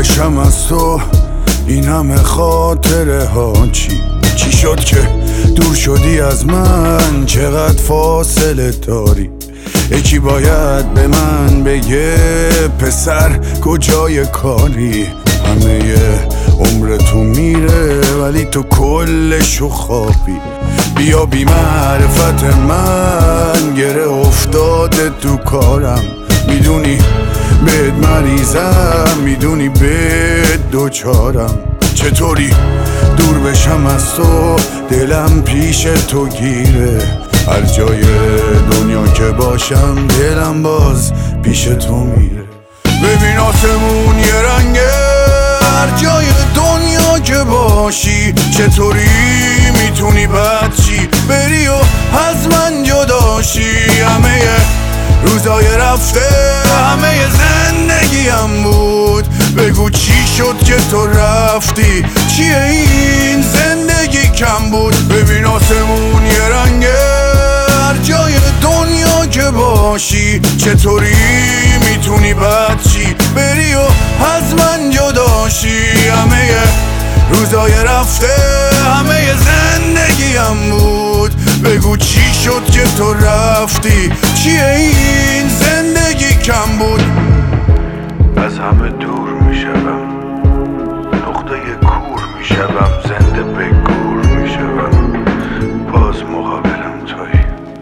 باشم از تو این همه خاطره ها چی شد که دور شدی از من؟ چقدر فاصله داری؟ یکی باید به من بگه پسر کجای کاری؟ همه عمر تو میره ولی تو کلشو خوابی. بیا بی معرفت من گره افتاده تو کارم، میدونی بهت مریضم، میدونی بهت دوچارم. چطوری دور بشم از تو؟ دلم پیش تو گیره، هر جای دنیا که باشم دلم باز پیش تو میره. ببین آسمون یه رنگه هر جای دنیا که باشی، چطوری میتونی بد چی بری و از من جداشی؟ همه روزای رفته همه زندگیم بود، بگو چی شد که تو رفتی؟ چیه این زندگی کم بود؟ ببین آسمون یه رنگه هر جای دنیا که باشی، چطوری میتونی بد چی بری و از من جداشی؟ همه روزای رفته همه زندگیم بود، بگو چی شد که تو رفتی؟ چیه این زندگی کم بود؟ از همه دور میشم، نقطه کور میشم، زنده به گور میشم، باز مقابلم توی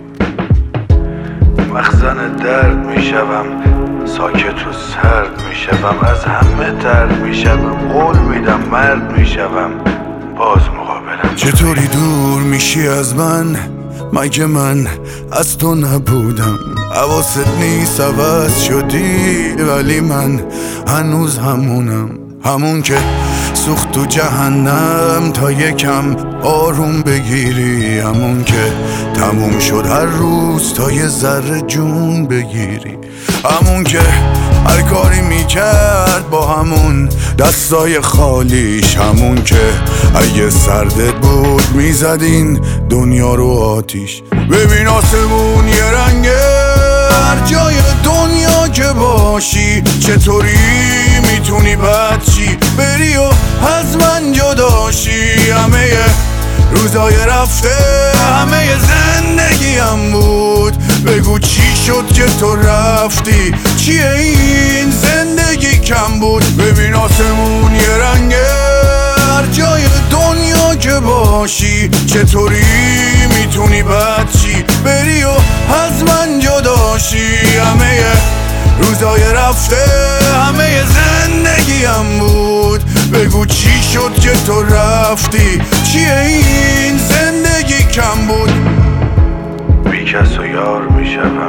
مخزن درد میشم، ساکت و سرد میشم، از همه درد میشم، قول میدم مرد میشم، باز مقابلم. چطوری دور میشی از من؟ مگه من از تو نبودم؟ حواست نیست عوض شدی ولی من هنوز همونم، همون که سوخت تو جهنم تا یکم آروم بگیری، همون که تموم شد هر روز تا یه ذره جون بگیری، همون که هر کاری میکرد با همون دستای خالیش، همون که اگه سردت بود میزدین دنیا رو آتیش. ببین آسمون یه رنگه هر جای دنیا که باشی، چطوری میتونی بد چی بری و از من جداشی؟ همه روزای رفته همه زندگیم بود، بگو چی شد که تو رفتی؟ چیه این زندگی کم بود؟ ببین آسمون یه رنگه هر جای دنیا که باشی، چطوری میتونی بد چی بری و از من جداشی؟ همه روزای رفته همه زندگیم بود، بگو چی شد که تو رفتی؟ چیه این زندگی کم بود؟ بی کس و یار میشم،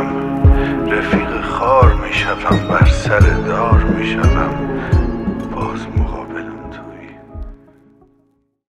رفیق خار میشم، بر سر دار میشم، باز مقابل